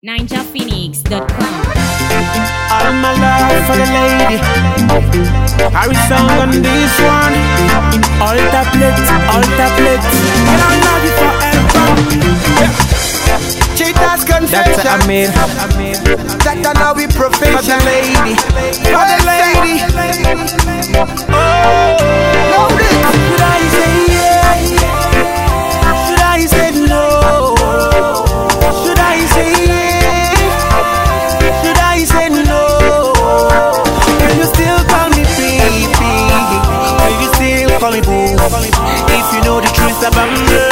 NinjaPhoenix.com. All my love for the lady. Harry song on this one. All tablets. And I love you forever. Cheetah's confession. That's what I mean. That now we profession. For the lady. For the lady. Oh, should I say yeah? Should I say no? Should I say yeah? Should I say no? Will you still call me baby? Will you still call me boo? If you know the truth about me,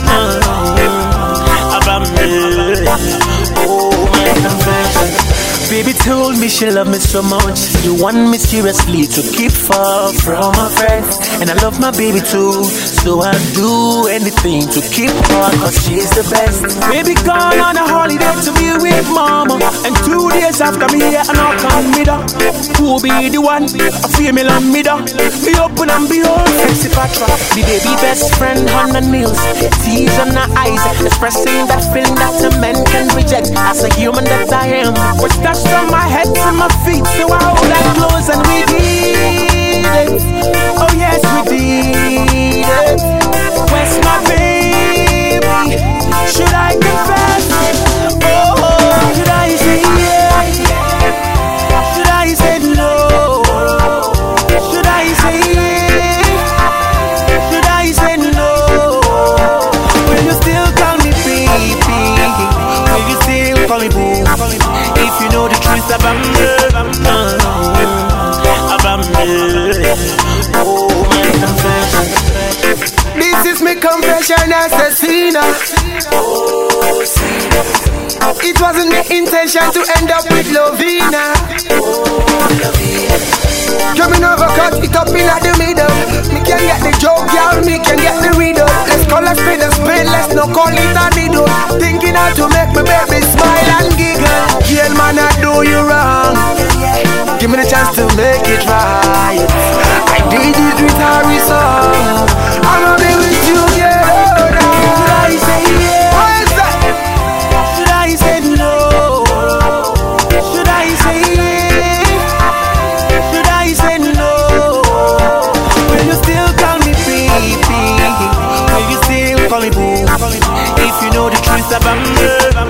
oh my confession. Baby told me she loved me so much. You want me seriously to keep far from my friends. And I love my baby too, so I'll do anything to keep her, cause she's the best. Baby gone on a holiday to be with mama, and 2 days after me here and I'll come me down. Who be the one? A female and me down. Be open and behold, sexy patra. The baby best friend on the nails, tears on her eyes, expressing that feeling that a man can reject. As a human that I am, was touched from my head to my feet, so I hold that close and we did it. Oh yes, we did it. Where's my baby? Should I confess? Oh, should I say yeah? Should I say no? Should I say yeah? Should I say no? Will you still call me baby? Will you still call me boo? If you know the truth about me, oh my confession. This is my confession as a sinner. It wasn't my intention to end up with Lovina. Coming over, cut it up in the middle. Me can get the joke, y'all, me can get the riddle. Let's call a spade a spade, let's not call it a needle. Thinking how to make my baby smile and giggle. Girl, man, I do you wrong. Give me the chance to make it right. I did it with Harry song. I'ma be with you, girl. Should I say yeah? What is that? Should I say no? Should I say yeah? Should I say no? Will you still call me baby? Will you still call me boo? If you know the truth about me,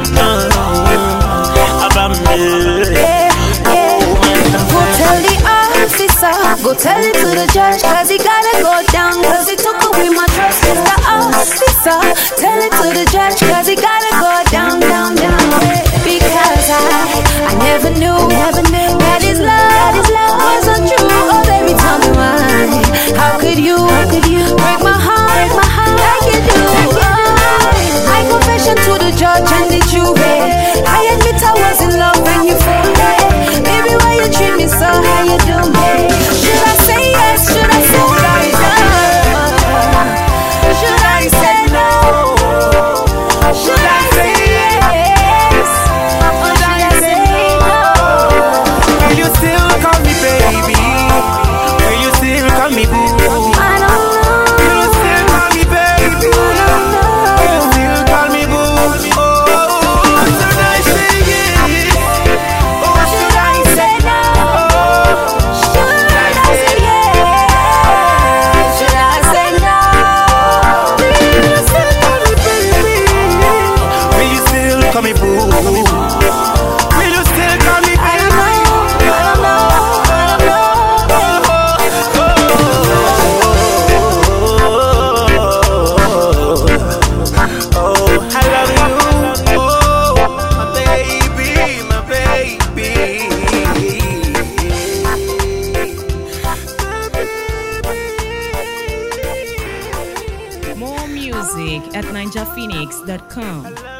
go tell it to the judge, cause he gotta go down, cause he took away my trust. It's the officer. Tell it to the judge, cause he gotta go down, down, down. Because I never knew that his love wasn't true. Oh baby, tell me why. How could you break my heart like you do? I confession to the judge and the jury. I admit I was in love when you folded. Baby, why you treat me so? How you do me? Should I say yes? Should I say no? Should I say no? Should I say yes? Or should I say no? Will you still call me baby? Will you still call me boo? I don't know. Will you still call me baby? I don't know. Will you still call me boo? Oh, should I say yes? Or should I say no? Should I say yes? Should I say no? Will you still call me baby? Will you still call me boo? Will you still call me baby? I love you, oh, my baby, my baby. More music at NinjaPhoenix.com.